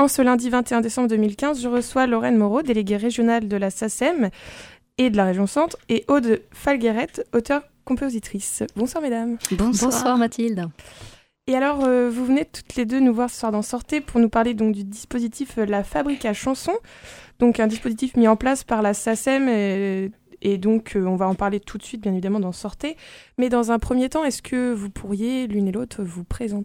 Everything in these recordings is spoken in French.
En ce lundi 21 décembre 2015, je reçois Lorraine Moreau, déléguée régionale de la SACEM et de la région Centre, et Aude Falguerette, auteure-compositrice. Bonsoir mesdames. Bonsoir Mathilde. Et alors, vous venez toutes les deux nous voir ce soir dans Sortez pour nous parler donc du dispositif La Fabrique à chansons, donc un dispositif mis en place par la SACEM et donc on va en parler tout de suite bien évidemment dans Sortez. Mais dans un premier temps, est-ce que vous pourriez l'une et l'autre vous présenter ?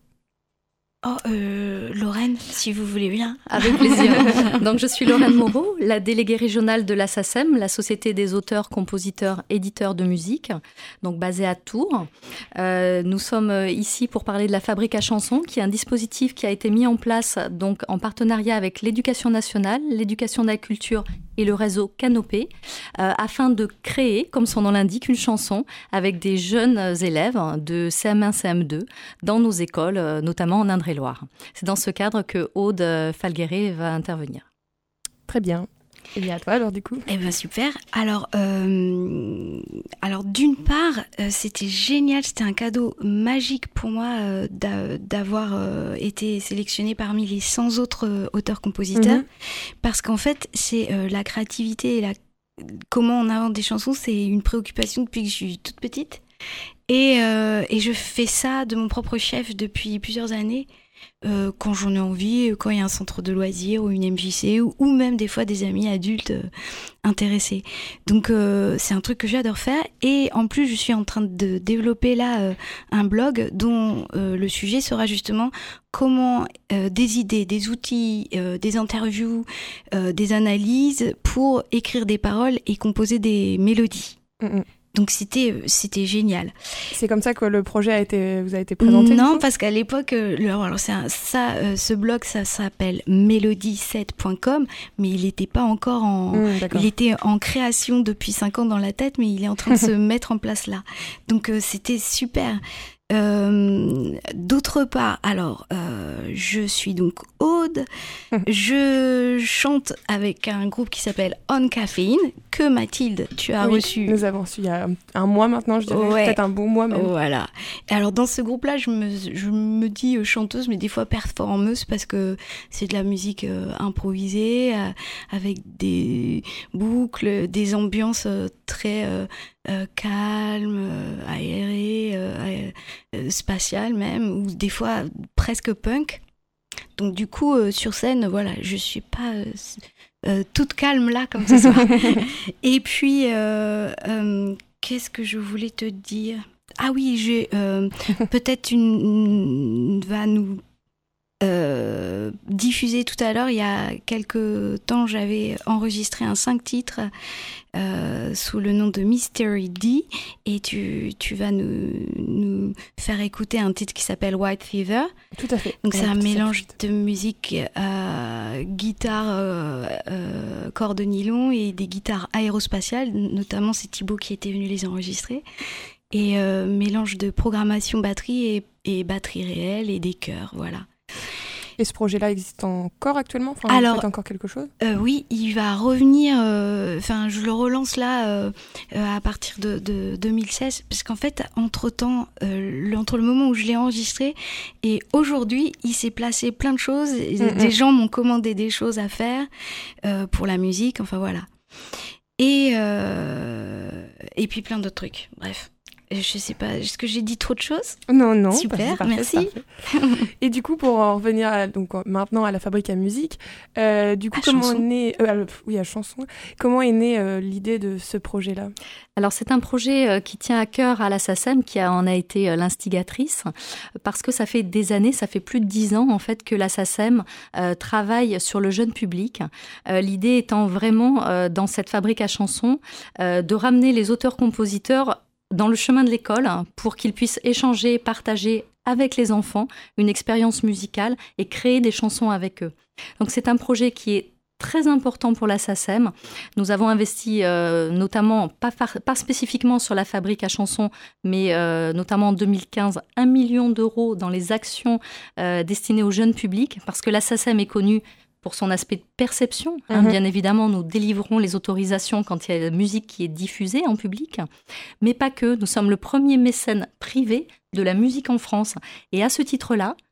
Lorraine, si vous voulez bien. Avec plaisir. Donc, je suis Lorraine Moreau, la déléguée régionale de la SACEM, la Société des auteurs, compositeurs, éditeurs de musique, donc basée à Tours. Nous sommes ici pour parler de la Fabrique à chansons, qui est un dispositif qui a été mis en place donc, en partenariat avec l'Éducation nationale, l'Éducation de la culture et le réseau Canopé, afin de créer, comme son nom l'indique, une chanson avec des jeunes élèves de CM1, CM2 dans nos écoles, notamment en Indre-et-Loire. C'est dans ce cadre que Aude Falguerette va intervenir. Très bien. Et bien à toi alors du coup. Eh bien super. Alors d'une part, c'était génial, c'était un cadeau magique pour moi d'avoir été sélectionnée parmi les 100 autres auteurs-compositeurs, parce qu'en fait, c'est la créativité et comment on invente des chansons, c'est une préoccupation depuis que je suis toute petite. Et je fais ça de mon propre chef depuis plusieurs années. Quand j'en ai envie, quand il y a un centre de loisirs ou une MJC ou même des fois des amis adultes intéressés. Donc c'est un truc que j'adore faire et en plus je suis en train de développer là un blog dont le sujet sera justement comment des idées, des outils, des interviews, des analyses pour écrire des paroles et composer des mélodies. Donc c'était génial. C'est comme ça que le projet vous a été présenté? Non, parce qu'à l'époque, ce blog, ça s'appelle melody7.com, mais il n'était pas encore il était en création depuis 5 ans dans la tête, mais il est en train de se mettre en place là. Donc c'était super. D'autre part, alors, je suis donc Aude, je chante avec un groupe qui s'appelle On Caffeine, que Mathilde, tu as reçu. Nous avons reçu il y a un mois maintenant, je dirais, peut-être un bon mois même. Voilà. Alors dans ce groupe-là, je me dis chanteuse, mais des fois performeuse, parce que c'est de la musique improvisée, avec des boucles, des ambiances très... calme, aéré, spatial même, ou des fois presque punk. Donc du coup, sur scène, voilà, je suis pas toute calme là comme ce soir. Et puis, qu'est-ce que je voulais te dire ? Ah oui, j'ai peut-être va nous diffuser tout à l'heure. Il y a quelques temps, j'avais enregistré un 5 titres sous le nom de Mystery D, et tu vas nous faire écouter un titre qui s'appelle White Fever. Tout à fait. Donc c'est un mélange de musique guitare, cordes de nylon et des guitares aérospatiales, notamment c'est Thibaut qui était venu les enregistrer, et mélange de programmation batterie et batterie réelle et des chœurs, voilà. Et ce projet-là existe encore actuellement ? Alors, vous faites encore quelque chose ? Oui, il va revenir. Je le relance là à partir de 2016, parce qu'en fait, entre le moment où je l'ai enregistré et aujourd'hui, il s'est placé plein de choses. Des gens m'ont commandé des choses à faire pour la musique. Enfin voilà. Et puis plein d'autres trucs. Bref. Je sais pas, est-ce que j'ai dit trop de choses ? Non. Super, parfait, merci. Et du coup, pour en revenir maintenant à la Fabrique à musique, comment est née l'idée de ce projet-là ? Alors c'est un projet qui tient à cœur à la SACEM, qui en a été l'instigatrice, parce que ça fait des années, ça fait plus de 10 ans en fait que la SACEM travaille sur le jeune public. L'idée étant vraiment dans cette Fabrique à chansons de ramener les auteurs-compositeurs dans le chemin de l'école pour qu'ils puissent échanger, partager avec les enfants une expérience musicale et créer des chansons avec eux. Donc c'est un projet qui est très important pour la SACEM. Nous avons investi notamment, pas spécifiquement sur la Fabrique à chansons, mais notamment en 2015, 1 million d'euros dans les actions destinées au jeune public, parce que la SACEM est connue pour son aspect de perception. Bien évidemment, nous délivrons les autorisations quand il y a la musique qui est diffusée en public, mais pas que. Nous sommes le premier mécène privé de la musique en France. Et à ce titre-là,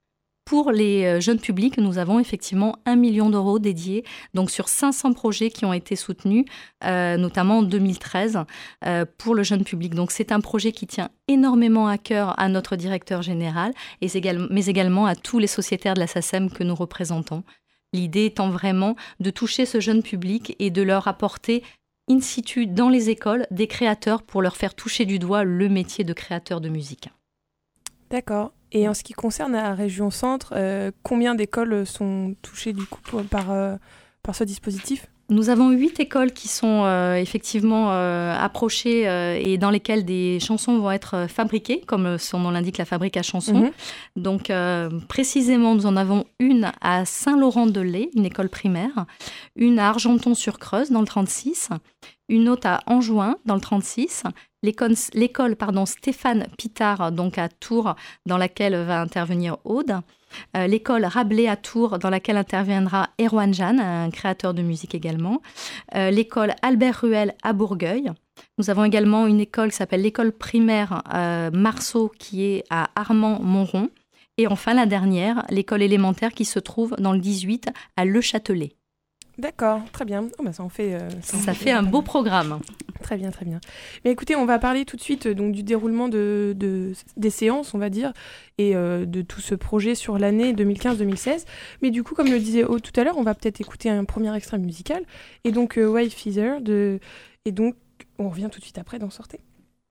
Pour les jeunes publics, nous avons effectivement 1 million d'euros dédiés donc sur 500 projets qui ont été soutenus, notamment en 2013, pour le jeune public. Donc c'est un projet qui tient énormément à cœur à notre directeur général, mais également à tous les sociétaires de la SACEM que nous représentons. L'idée étant vraiment de toucher ce jeune public et de leur apporter in situ dans les écoles des créateurs pour leur faire toucher du doigt le métier de créateur de musique. D'accord. Et en ce qui concerne la région Centre, combien d'écoles sont touchées du coup par ce dispositif ? Nous avons 8 écoles qui sont effectivement approchées et dans lesquelles des chansons vont être fabriquées, comme son nom l'indique, la fabrique à chansons. Donc précisément, nous en avons une à Saint-Laurent-de-Lay, une école primaire, une à Argenton-sur-Creuse dans le 36, une autre à Anjouin dans le 36, l'école Stéphane Pitard donc à Tours dans laquelle va intervenir Aude, l'école Rabelais à Tours dans laquelle interviendra Erwan Jeanne, un créateur de musique également, l'école Albert Ruel à Bourgueil. Nous avons également une école qui s'appelle l'école primaire Marceau qui est à Armand-Montrond et enfin la dernière, l'école élémentaire qui se trouve dans le 18 à Le Châtelet. D'accord, très bien. Ça fait un beau programme. Très bien, très bien. Mais écoutez, on va parler tout de suite donc, du déroulement des séances, on va dire, et de tout ce projet sur l'année 2015-2016. Mais du coup, comme le disait Aude tout à l'heure, on va peut-être écouter un premier extrait musical. Et donc, Wave Feather. Et donc, on revient tout de suite après d'en sortir.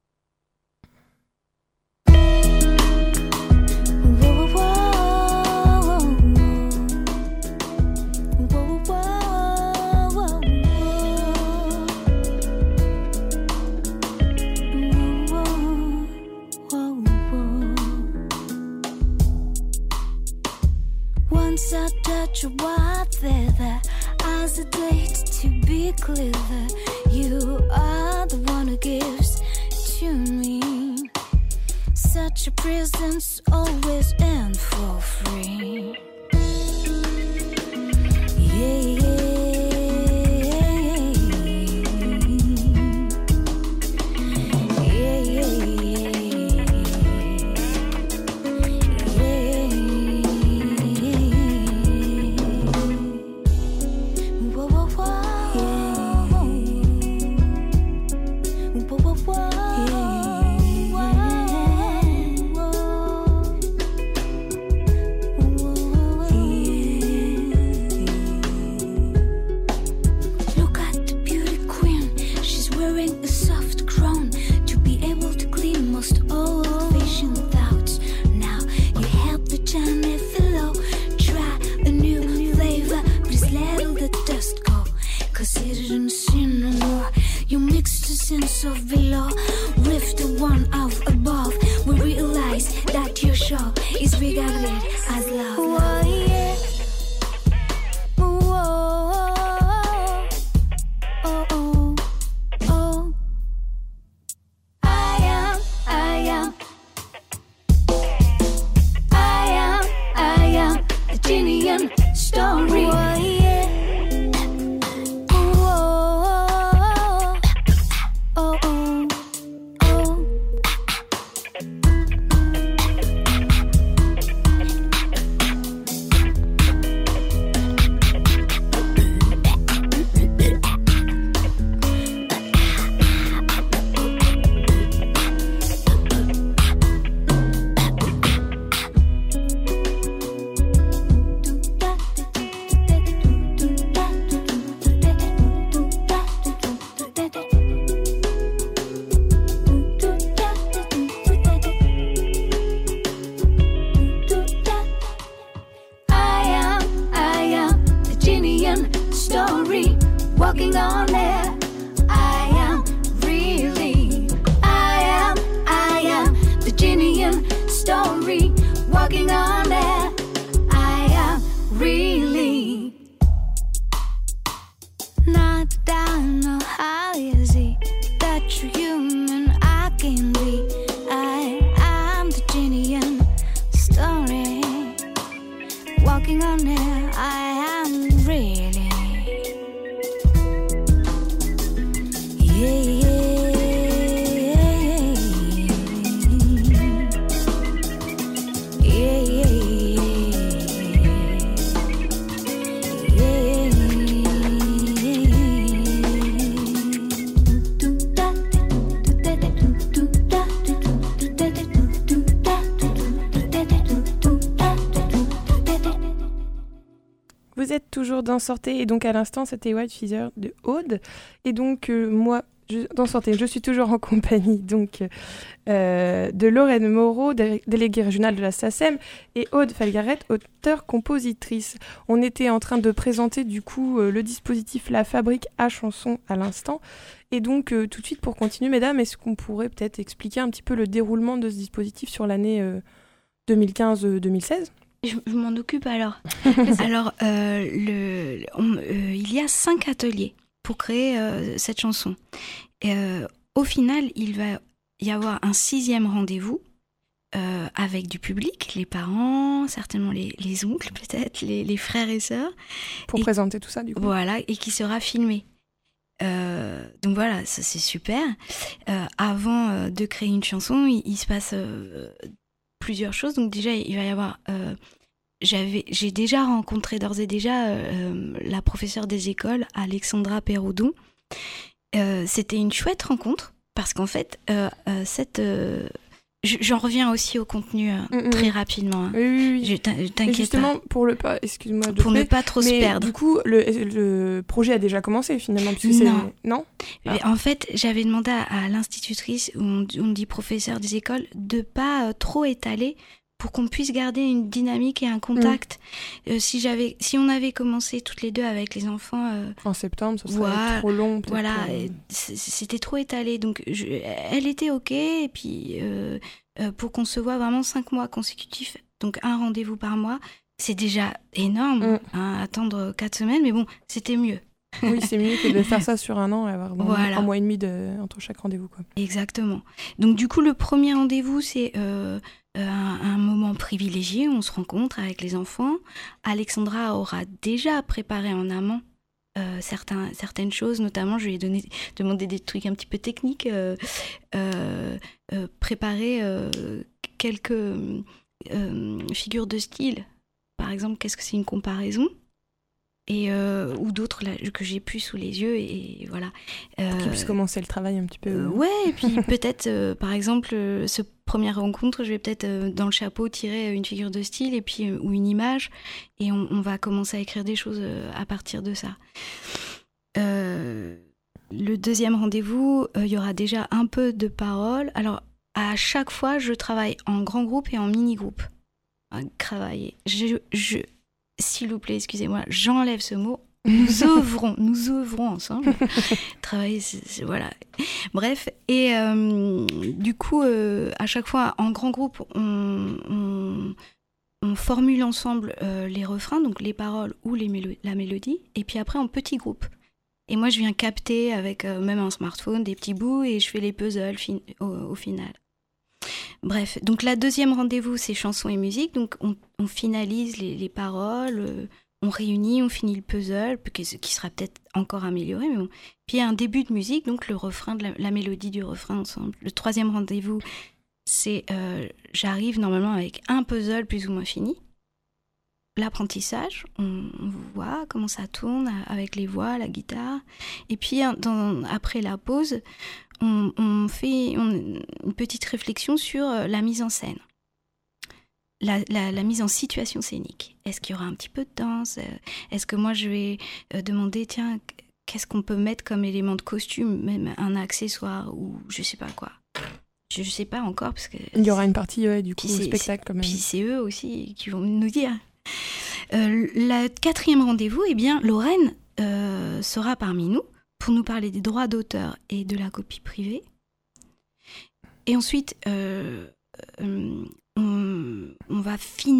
I touch your white feather, I hesitate to be clever. You are the one who gives to me such a presence, always and for free. Yeah. Yeah. Vous êtes toujours dans Sortez et donc à l'instant c'était White Feather de Aude. Et donc moi, dans Sortez, je suis toujours en compagnie donc, de Lorraine Moreau, déléguée régionale de la SACEM, et Aude Falgaret, auteure-compositrice. On était en train de présenter du coup le dispositif La Fabrique à chansons à l'instant. Et donc tout de suite pour continuer, mesdames, est-ce qu'on pourrait peut-être expliquer un petit peu le déroulement de ce dispositif sur l'année 2015-2016 ? Je m'en occupe alors. Alors, il y a 5 ateliers pour créer cette chanson. Au final, il va y avoir un 6e rendez-vous avec du public, les parents, certainement les oncles peut-être, les frères et sœurs. Pour présenter tout ça du coup. Voilà, et qui sera filmé. Donc voilà, ça c'est super. Avant de créer une chanson, il se passe plusieurs choses. Donc déjà, il va y avoir... j'ai déjà rencontré d'ores et déjà la professeure des écoles, Alexandra Perraudon. C'était une chouette rencontre parce qu'en fait, j'en reviens aussi au contenu très rapidement. Hein. Oui. T'inquiète justement, pas. pour ne pas trop se perdre. Du coup, le projet a déjà commencé finalement. Non. En fait, j'avais demandé à l'institutrice, on dit professeur des écoles, de pas trop étaler pour qu'on puisse garder une dynamique et un contact. Si on avait commencé toutes les deux avec les enfants... en septembre, ça serait trop long. Voilà, c'était trop étalé. Donc, elle était OK. Et puis, pour qu'on se voit vraiment 5 mois consécutifs, donc un rendez-vous par mois, c'est déjà énorme. Attendre 4 semaines, mais bon, c'était mieux. Oui, c'est mieux que de faire ça sur un an et avoir un mois et demi entre chaque rendez-vous. Quoi. Exactement. Donc, du coup, le premier rendez-vous, c'est... un moment privilégié, on se rencontre avec les enfants. Alexandra aura déjà préparé en amont certaines choses, notamment je lui ai demandé des trucs un petit peu techniques, préparer quelques figures de style. Par exemple, qu'est-ce que c'est une comparaison ? Ou d'autres là, que j'ai plus sous les yeux et voilà. Pour qu'ils puissent commencer le travail un petit peu. Ouais, et puis peut-être, par exemple, ce première rencontre, je vais peut-être dans le chapeau tirer une figure de style et puis ou une image et on va commencer à écrire des choses à partir de ça. Le deuxième rendez-vous, il y aura déjà un peu de paroles. Alors, à chaque fois, je travaille en grand groupe et en mini-groupe. Travailler. S'il vous plaît, excusez-moi, j'enlève ce mot. Nous œuvrons ensemble. Travailler, voilà. Bref, et du coup, à chaque fois, en grand groupe, on formule ensemble les refrains, donc les paroles ou la mélodie, et puis après en petit groupe. Et moi, je viens capter avec même un smartphone des petits bouts et je fais les puzzles au final. Bref, donc la deuxième rendez-vous, c'est chansons et musique. Donc on finalise les paroles, on réunit, on finit le puzzle, qui sera peut-être encore amélioré, mais bon. Puis il y a un début de musique, donc le refrain, la mélodie du refrain ensemble. Le troisième rendez-vous, c'est j'arrive normalement avec un puzzle plus ou moins fini. L'apprentissage, on voit comment ça tourne avec les voix, la guitare. Et puis après la pause, on fait une petite réflexion sur la mise en scène. La mise en situation scénique. Est-ce qu'il y aura un petit peu de danse ? Est-ce que moi je vais demander, tiens, qu'est-ce qu'on peut mettre comme élément de costume, même un accessoire ou je sais pas quoi. Je sais pas encore parce que... Il y aura une partie du coup au spectacle quand même. Puis c'est eux aussi qui vont nous dire. Le quatrième rendez-vous, eh bien, Lorraine sera parmi nous pour nous parler des droits d'auteur et de la copie privée. Et ensuite, on va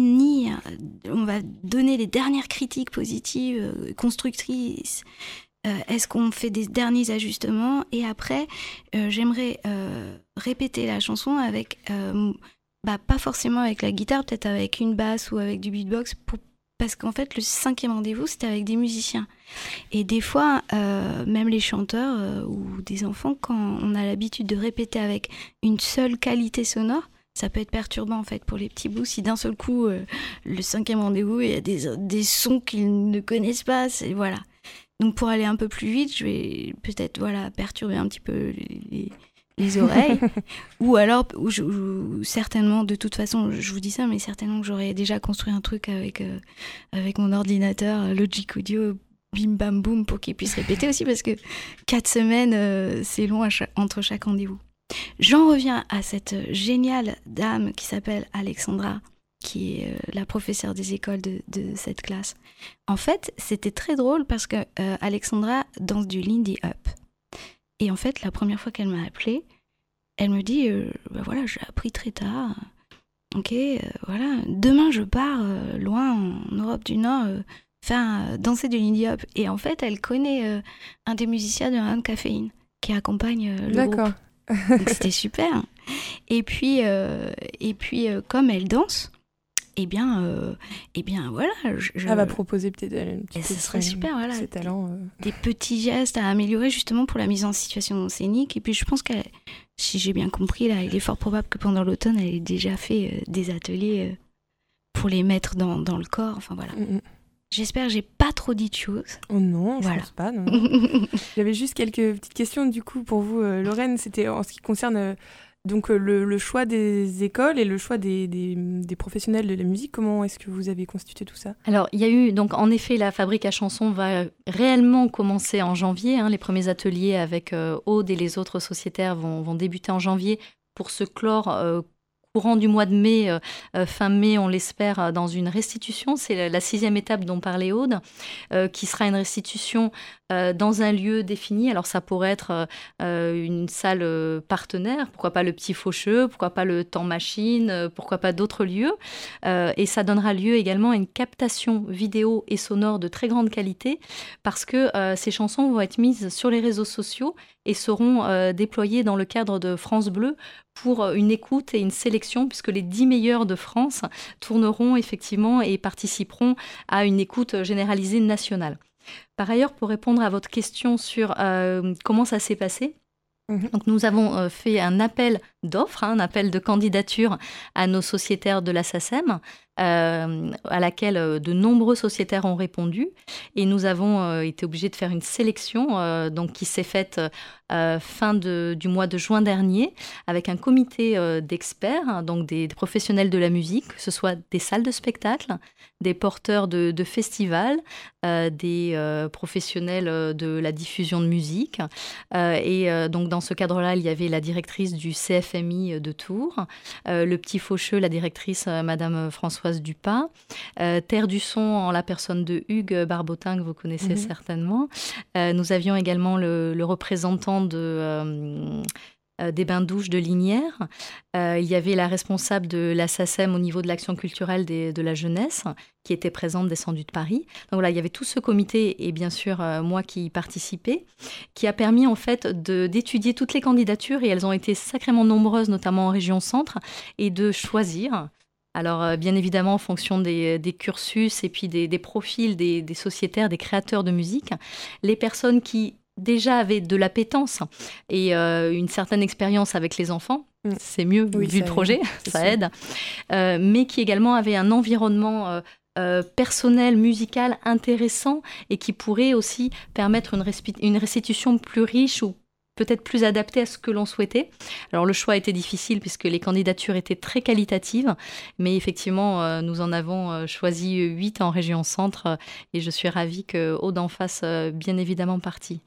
donner les dernières critiques positives, constructrices. Est-ce qu'on fait des derniers ajustements ? Et après, j'aimerais répéter la chanson avec, pas forcément avec la guitare, peut-être avec une basse ou avec du beatbox, parce qu'en fait, le cinquième rendez-vous, c'était avec des musiciens. Et des fois, même les chanteurs ou des enfants, quand on a l'habitude de répéter avec une seule qualité sonore, ça peut être perturbant en fait pour les petits bouts. Si d'un seul coup, le cinquième rendez-vous, il y a des sons qu'ils ne connaissent pas, voilà. Donc pour aller un peu plus vite, je vais peut-être perturber un petit peu les oreilles, ou alors, ou certainement, de toute façon, je vous dis ça, mais certainement que j'aurais déjà construit un truc avec mon ordinateur Logic Audio, bim bam boum, pour qu'il puisse répéter aussi, parce que 4 semaines, c'est long entre chaque rendez-vous. J'en reviens à cette géniale dame qui s'appelle Alexandra, qui est la professeure des écoles de cette classe. En fait, c'était très drôle parce que Alexandra danse du Lindy Hop. Et en fait, la première fois qu'elle m'a appelée, elle me dit voilà, j'ai appris très tard. Ok, voilà, demain je pars loin en Europe du Nord faire danser du Lindy Hop. Et en fait, elle connaît un des musiciens de Run Caféine qui accompagne le groupe. Donc c'était super. Et puis comme elle danse, eh bien voilà. Elle va proposer peut-être une petite. Ce serait super, voilà. Ses talents. Des petits gestes à améliorer justement pour la mise en situation scénique. Et puis je pense qu'elle, si j'ai bien compris, là, il est fort probable que pendant l'automne, elle ait déjà fait des ateliers pour les mettre dans le corps. Enfin voilà. J'espère que j'ai pas trop dit de choses. Oh non, je pense pas. Non. J'avais juste quelques petites questions du coup pour vous, Lorraine. C'était en ce qui concerne donc le choix des écoles et le choix des professionnels de la musique. Comment est-ce que vous avez constitué tout ça ? Alors, il y a eu, donc en effet, la Fabrique à chansons va réellement commencer en janvier. Les premiers ateliers avec Aude et les autres sociétaires vont débuter en janvier pour se clore courant du mois de mai, fin mai, on l'espère, dans une restitution. C'est la 6e étape dont parlait Aude, qui sera une restitution dans un lieu défini. Alors ça pourrait être une salle partenaire, pourquoi pas le Petit Faucheux, pourquoi pas le Temps Machine, pourquoi pas d'autres lieux. Et ça donnera lieu également à une captation vidéo et sonore de très grande qualité, parce que ces chansons vont être mises sur les réseaux sociaux et seront déployées dans le cadre de France Bleu pour une écoute et une sélection, puisque les 10 meilleurs de France tourneront effectivement et participeront à une écoute généralisée nationale. Par ailleurs, pour répondre à votre question sur comment ça s'est passé, donc nous avons fait un appel d'offres, un appel de candidature à nos sociétaires de la SACEM, à laquelle de nombreux sociétaires ont répondu. Et nous avons été obligés de faire une sélection donc qui s'est faite fin du mois de juin dernier, avec un comité d'experts, donc des professionnels de la musique, que ce soit des salles de spectacle, des porteurs de festivals, des professionnels de la diffusion de musique. Donc dans ce cadre-là, il y avait la directrice du CFMI de Tours, le Petit Faucheux, la directrice Madame Françoise Dupas, Terre du Son en la personne de Hugues Barbotin, que vous connaissez certainement. Nous avions également le représentant des bains-douches de Linières. Il y avait la responsable de la SACEM au niveau de l'action culturelle de la jeunesse, qui était présente, descendue de Paris. Donc voilà, il y avait tout ce comité et bien sûr moi qui y participais, qui a permis en fait d'étudier toutes les candidatures, et elles ont été sacrément nombreuses, notamment en région centre, et de choisir. Alors, bien évidemment, en fonction des cursus et puis des profils des sociétaires, des créateurs de musique, les personnes qui déjà avaient de l'appétence et une certaine expérience avec les enfants, c'est mieux vu le projet, ça aide, mais qui également avaient un environnement personnel, musical, intéressant, et qui pourrait aussi permettre une restitution plus riche ou peut-être plus adapté à ce que l'on souhaitait. Alors le choix était difficile puisque les candidatures étaient très qualitatives, mais effectivement nous en avons choisi 8 en région centre, et je suis ravie que Aude en fasse bien évidemment partie.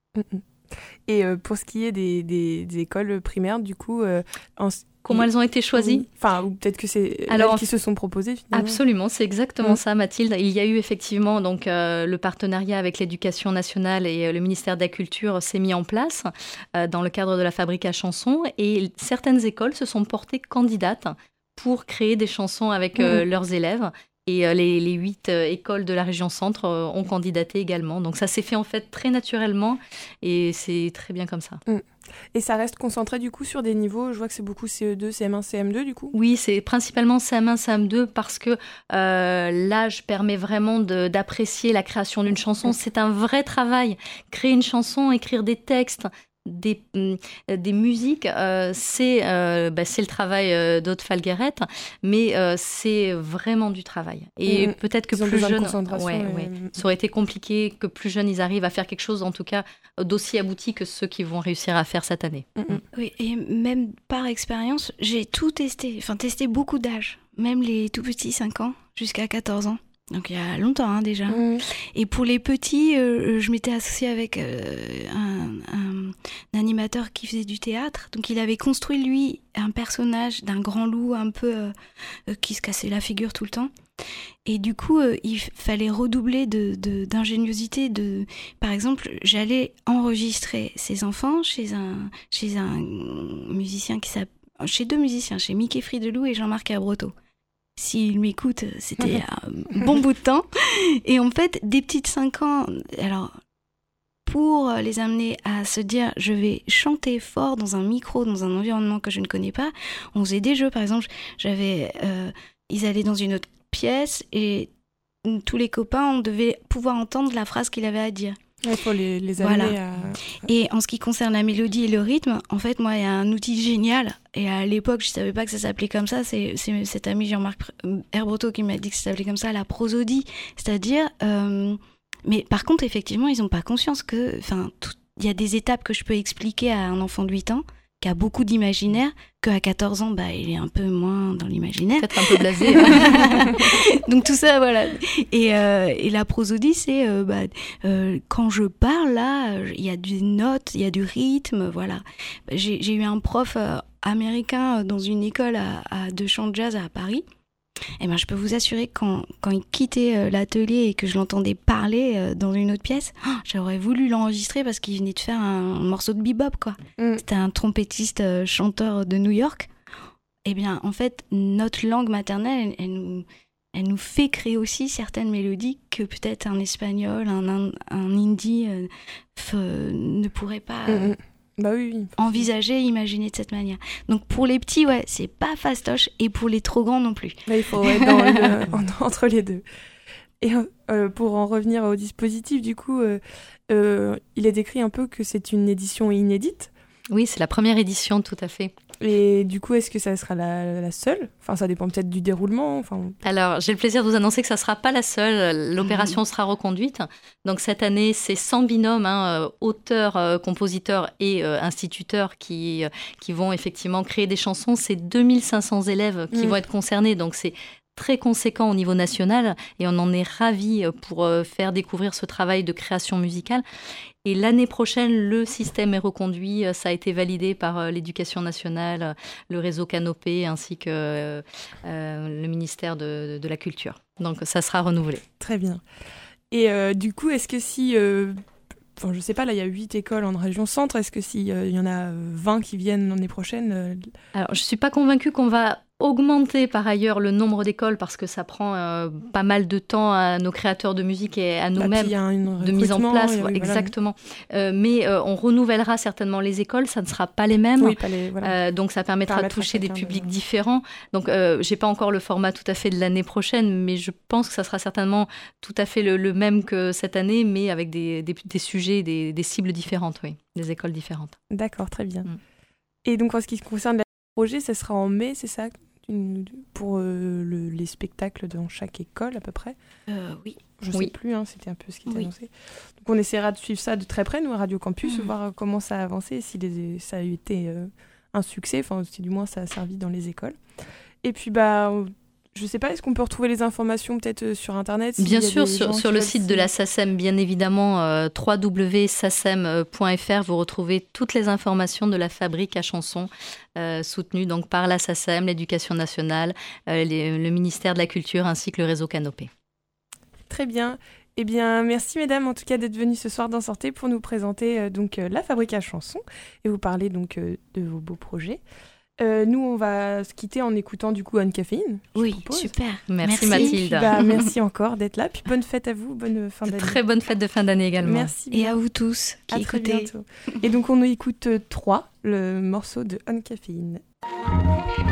Et pour ce qui est des écoles primaires, du coup... Comment elles ont été choisies ? Enfin, ou peut-être que c'est elles qui se sont proposées finalement. Absolument, c'est exactement ça, Mathilde. Il y a eu effectivement donc, le partenariat avec l'Éducation nationale et le ministère de la Culture s'est mis en place dans le cadre de la Fabrique à chansons, et certaines écoles se sont portées candidates pour créer des chansons avec leurs élèves. Et les 8 écoles de la région centre ont candidaté également. Donc ça s'est fait en fait très naturellement, et c'est très bien comme ça. Et ça reste concentré du coup sur des niveaux, je vois que c'est beaucoup CE2, CM1, CM2 du coup ? Oui, c'est principalement CM1, CM2 parce que l'âge permet vraiment d'apprécier la création d'une chanson. C'est un vrai travail. Créer une chanson, écrire des textes, des musiques, c'est le travail d'Aude Falgueret, mais c'est vraiment du travail. Et peut-être que plus jeunes, ça aurait été compliqué que plus jeunes ils arrivent à faire quelque chose, en tout cas d'aussi abouti que ceux qui vont réussir à faire cette année. Oui, et même par expérience, j'ai tout testé, beaucoup d'âges, même les tout petits 5 ans jusqu'à 14 ans. Donc il y a longtemps déjà. Et pour les petits, je m'étais associée avec un animateur qui faisait du théâtre. Donc il avait construit lui un personnage d'un grand loup un peu qui se cassait la figure tout le temps. Et du coup, il fallait redoubler d'ingéniosité. Par exemple, j'allais enregistrer ces enfants chez un musicien chez 2 musiciens, chez Mickey Friedeloup et Jean-Marc Herbreteau. S'ils m'écoutent, c'était un bon bout de temps. Et en fait, des petites 5 ans, alors, pour les amener à se dire, je vais chanter fort dans un micro, dans un environnement que je ne connais pas, on faisait des jeux. Par exemple, ils allaient dans une autre pièce et tous les copains, on devait pouvoir entendre la phrase qu'il avait à dire. Il faut les amener à... Et en ce qui concerne la mélodie et le rythme, en fait, moi, il y a un outil génial. Et à l'époque, je ne savais pas que ça s'appelait comme ça. C'est cet ami Jean-Marc Herbreteau qui m'a dit que ça s'appelait comme ça, la prosodie. C'est-à-dire... mais par contre, effectivement, ils n'ont pas conscience que... il y a des étapes que je peux expliquer à un enfant de 8 ans qui a beaucoup d'imaginaire, qu'à 14 ans, il est un peu moins dans l'imaginaire. Peut-être un peu blasé. Donc tout ça, voilà. Et la prosodie, c'est quand je parle, là, il y a des notes, il y a du rythme, voilà. J'ai eu un prof américain dans une école de chant de jazz à Paris. Et je peux vous assurer que quand il quittait l'atelier et que je l'entendais parler dans une autre pièce, j'aurais voulu l'enregistrer parce qu'il venait de faire un morceau de bebop, quoi. C'était un trompettiste chanteur de New York. Eh bien, en fait, notre langue maternelle, elle nous fait créer aussi certaines mélodies que peut-être un espagnol, un hindi ne pourrait pas... envisager, imaginer de cette manière. Donc pour les petits, c'est pas fastoche, et pour les trop grands non plus. Il faut être entre les deux. Et pour en revenir au dispositif, du coup, il est décrit un peu que c'est une édition inédite. Oui, c'est la première édition, tout à fait. Et du coup, est-ce que ça sera la seule ? Enfin, ça dépend peut-être du déroulement. Alors, j'ai le plaisir de vous annoncer que ça ne sera pas la seule. L'opération sera reconduite. Donc, cette année, c'est 100 binômes, auteurs, compositeurs et instituteurs qui vont effectivement créer des chansons. C'est 2500 élèves qui vont être concernés. Donc, c'est très conséquent au niveau national et on en est ravis pour faire découvrir ce travail de création musicale. Et l'année prochaine, le système est reconduit. Ça a été validé par l'Éducation nationale, le réseau Canopé ainsi que le ministère de la Culture. Donc, ça sera renouvelé. Très bien. Et du coup, est-ce que si... je ne sais pas, là, il y a 8 écoles en région centre. Est-ce que s'il y en a 20 qui viennent l'année prochaine Alors, je ne suis pas convaincue qu'on va augmenter par ailleurs le nombre d'écoles parce que ça prend pas mal de temps à nos créateurs de musique et à nous-mêmes de mise en place. Exactement. Voilà. Mais on renouvellera certainement les écoles, ça ne sera pas les mêmes. Oui, pas les, voilà. Donc ça permettra de toucher des publics différents. Donc je n'ai pas encore le format tout à fait de l'année prochaine, mais je pense que ça sera certainement tout à fait le même que cette année, mais avec des sujets, des cibles différentes, des écoles différentes. D'accord, très bien. Et donc en ce qui concerne le projet, ça sera en mai, c'est ça ? Pour les spectacles dans chaque école à peu près. Oui. Je ne sais plus, c'était un peu ce qui était annoncé. Donc on essaiera de suivre ça de très près, nous, à Radio Campus, voir comment ça a avancé, si ça a été un succès, si du moins ça a servi dans les écoles. Et puis, je ne sais pas, est-ce qu'on peut retrouver les informations peut-être sur Internet Bien sûr, sur le site de la SACEM, bien évidemment, www.sacem.fr, vous retrouvez toutes les informations de la fabrique à chansons soutenue donc par la SACEM, l'Éducation nationale, le ministère de la Culture ainsi que le réseau Canopé. Très bien. Eh bien, merci mesdames en tout cas d'être venues ce soir dans Sortez pour nous présenter la fabrique à chansons et vous parler donc de vos beaux projets. Nous, on va se quitter en écoutant du coup Anne Caféine. Oui, super. Merci Mathilde. Puis, merci encore d'être là. Puis bonne fête à vous, bonne fin d'année. Très bonne fête de fin d'année également. Merci. Et à vous tous qui écoutez. Très bientôt. Et donc on écoute 3, le morceau de Anne Caféine.